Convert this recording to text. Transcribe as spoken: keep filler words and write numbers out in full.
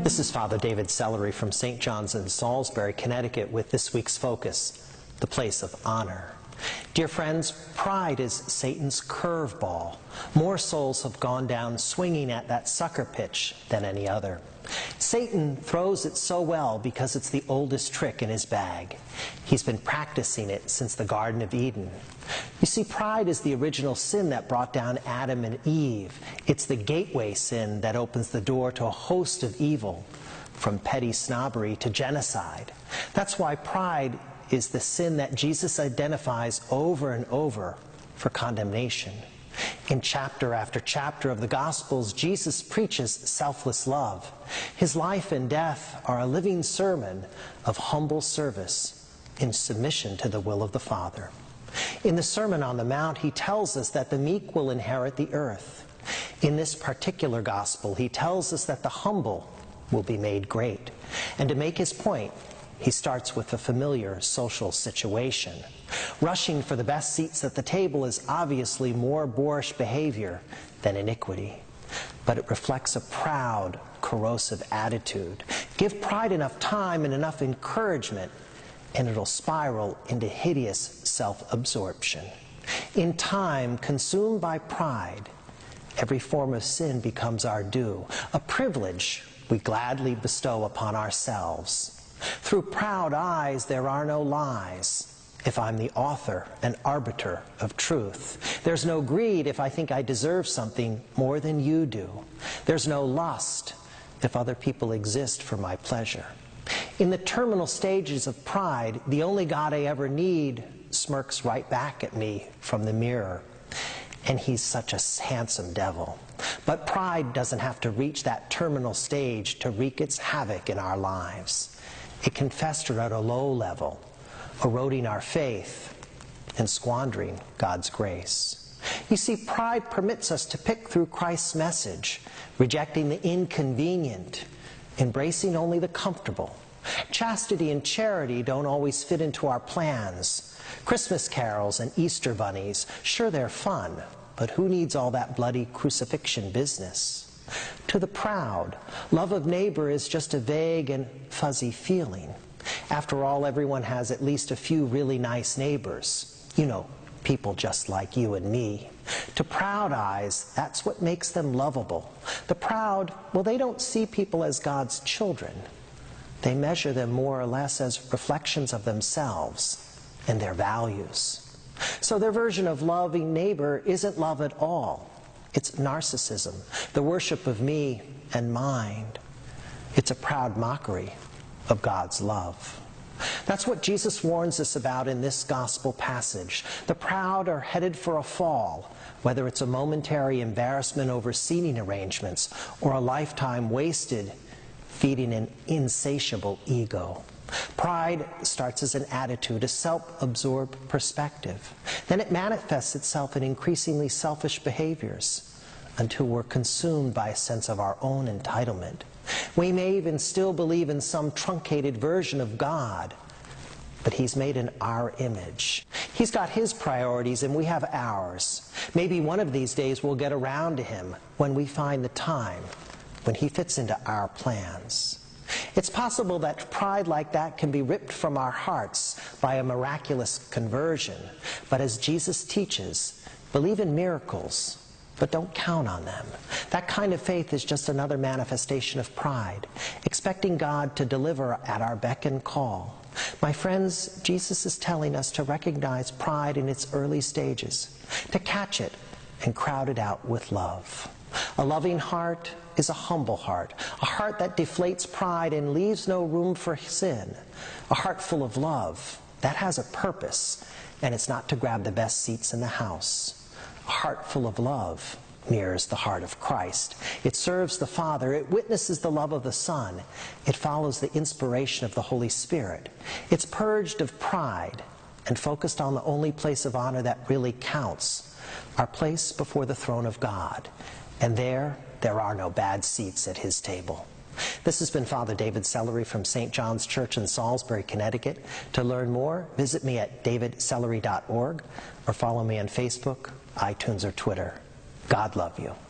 This is Father David Sellery from Saint John's in Salisbury, Connecticut, with this week's focus, the place of honor. Dear friends, pride is Satan's curveball. More souls have gone down swinging at that sucker pitch than any other. Satan throws it so well because it's the oldest trick in his bag. He's been practicing it since the Garden of Eden. You see, pride is the original sin that brought down Adam and Eve. It's the gateway sin that opens the door to a host of evil, from petty snobbery to genocide. That's why pride is the sin that Jesus identifies over and over for condemnation. In chapter after chapter of the Gospels, Jesus preaches selfless love. His life and death are a living sermon of humble service in submission to the will of the Father. In the Sermon on the Mount, he tells us that the meek will inherit the earth. In this particular gospel, he tells us that the humble will be made great. And to make his point, he starts with a familiar social situation. Rushing for the best seats at the table is obviously more boorish behavior than iniquity, but it reflects a proud, corrosive attitude. Give pride enough time and enough encouragement, and it'll spiral into hideous self-absorption. In time, consumed by pride, every form of sin becomes our due, a privilege we gladly bestow upon ourselves. Through proud eyes there are no lies, if I'm the author and arbiter of truth. There's no greed if I think I deserve something more than you do. There's no lust if other people exist for my pleasure. In the terminal stages of pride, the only God I ever need smirks right back at me from the mirror. And he's such a handsome devil. But pride doesn't have to reach that terminal stage to wreak its havoc in our lives. It can fester at a low level, eroding our faith and squandering God's grace. You see, pride permits us to pick through Christ's message, rejecting the inconvenient, embracing only the comfortable. Chastity and charity don't always fit into our plans. Christmas carols and Easter bunnies, sure, they're fun, but who needs all that bloody crucifixion business? To the proud, love of neighbor is just a vague and fuzzy feeling. After all, everyone has at least a few really nice neighbors. You know, people just like you and me. To proud eyes, that's what makes them lovable. The proud, well, they don't see people as God's children. They measure them more or less as reflections of themselves and their values. So their version of loving neighbor isn't love at all. It's narcissism, the worship of me and mine. It's a proud mockery of God's love. That's what Jesus warns us about in this gospel passage. The proud are headed for a fall, whether it's a momentary embarrassment over seating arrangements or a lifetime wasted feeding an insatiable ego. Pride starts as an attitude, a self-absorbed perspective. Then it manifests itself in increasingly selfish behaviors until we're consumed by a sense of our own entitlement. We may even still believe in some truncated version of God, but he's made in our image. He's got his priorities and we have ours. Maybe one of these days we'll get around to him when we find the time, when he fits into our plans. It's possible that pride like that can be ripped from our hearts by a miraculous conversion. But as Jesus teaches, believe in miracles, but don't count on them. That kind of faith is just another manifestation of pride, expecting God to deliver at our beck and call. My friends, Jesus is telling us to recognize pride in its early stages, to catch it and crowd it out with love. A loving heart is a humble heart, a heart that deflates pride and leaves no room for sin, a heart full of love that has a purpose, and it's not to grab the best seats in the house. A heart full of love mirrors the heart of Christ. It serves the Father, it witnesses the love of the Son, it follows the inspiration of the Holy Spirit. It's purged of pride and focused on the only place of honor that really counts, our place before the throne of God. And there, there are no bad seats at his table. This has been Father David Sellery from Saint John's Church in Salisbury, Connecticut. To learn more, visit me at david sellery dot org or follow me on Facebook, iTunes, or Twitter. God love you.